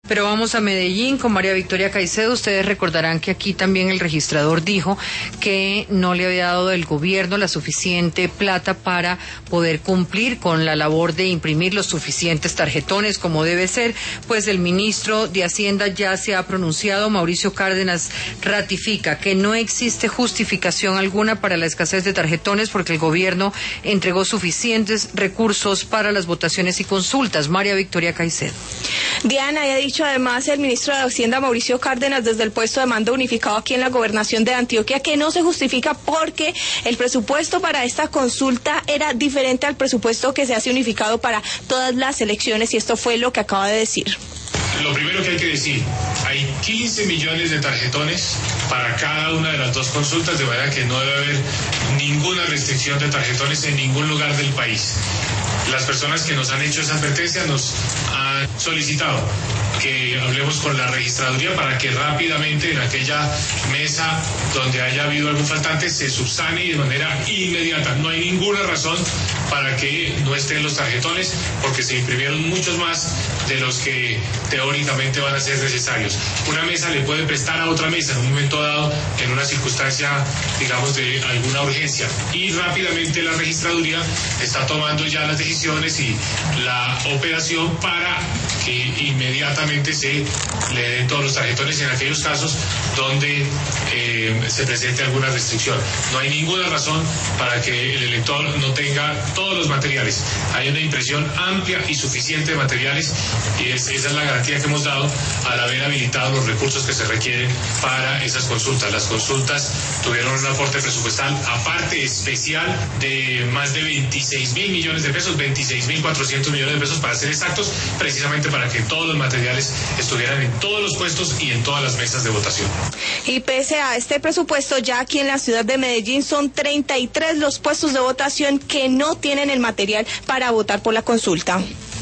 Pero vamos a Medellín con María Victoria Caicedo. Ustedes recordarán que aquí también el registrador dijo que no le había dado el gobierno la suficiente plata para poder cumplir con la labor de imprimir los suficientes tarjetones como debe ser. Pues el ministro de Hacienda ya se ha pronunciado. Mauricio Cárdenas ratifica que no existe justificación alguna para la escasez de tarjetones porque el gobierno entregó suficientes recursos para las votaciones y consultas. María Victoria Caicedo. Diana, ya ha dicho además el ministro de Hacienda, Mauricio Cárdenas, desde el puesto de mando unificado aquí en la gobernación de Antioquia, que no se justifica porque el presupuesto para esta consulta era diferente al presupuesto que se hace unificado para todas las elecciones, y esto fue lo que acaba de decir. Lo primero que hay que decir, hay 15 millones de tarjetones para cada una de las dos consultas, de manera que no debe haber ninguna restricción de tarjetones en ningún lugar del país. Las personas que nos han hecho esa advertencia nos han solicitado que hablemos con la registraduría para que rápidamente en aquella mesa donde haya habido algún faltante se subsane de manera inmediata. No hay ninguna razón para que no estén los tarjetones porque se imprimieron muchos más de los que teóricamente van a ser necesarios. Una mesa le puede prestar a otra mesa en un momento dado, en una circunstancia, digamos, de alguna urgencia. Y rápidamente la registraduría está tomando ya las decisiones y la operación para que inmediatamente se le den todos los tarjetones en aquellos casos donde se presente alguna restricción. No hay ninguna razón para que el elector no tenga todos los materiales. Hay una impresión amplia y suficiente de materiales y esa es la garantía que hemos dado al haber habilitado los recursos que se requieren para esas consultas. Las consultas tuvieron un aporte presupuestal aparte especial de más de 26.000 millones de pesos, 26.400 millones de pesos para ser exactos, precisamente para que todos los materiales estuvieran en todos los puestos y en todas las mesas de votación. Y pese a este presupuesto, ya aquí en la ciudad de Medellín son 33 los puestos de votación que no tienen el material para votar por la consulta.